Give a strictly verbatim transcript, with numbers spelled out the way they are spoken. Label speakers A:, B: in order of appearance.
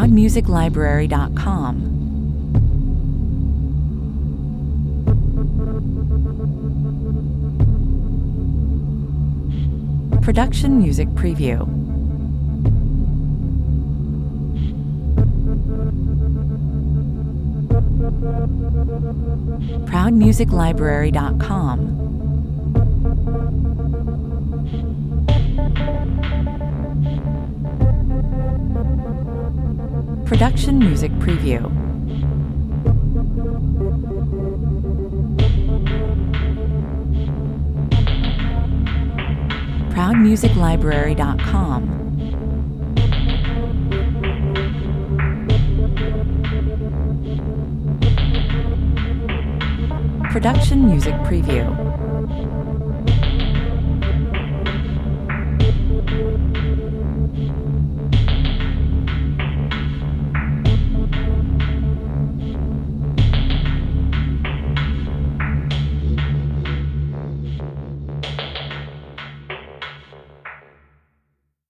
A: proud music library dot com. Production Music Preview. proud music library dot com. Production Music Preview. proud music library dot com. Production Music Preview.